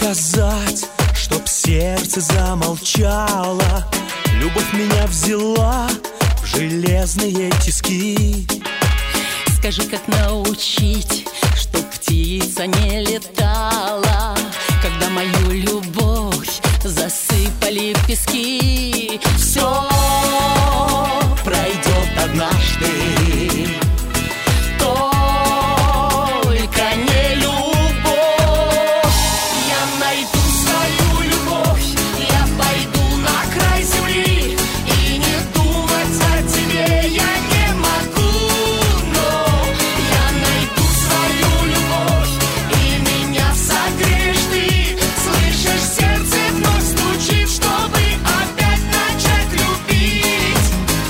сказать, чтоб сердце замолчало. Любовь меня взяла в железные тиски. Скажи, как научить, чтоб птица не летала, когда мою любовь засыпали в пески. Все пройдет однажды, только не любовь. Я найду свою любовь, я пойду на край земли, и не думать о тебе я не могу. Но я найду свою любовь, и меня согреешь ты. Слышишь, сердце вновь стучит, чтобы опять начать любить.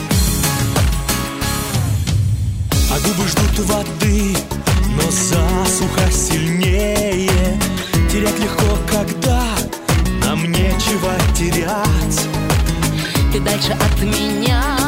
А губы ждут воды, но засуха сильнее. Терять легко, когда нам нечего терять. Ты дальше от меня,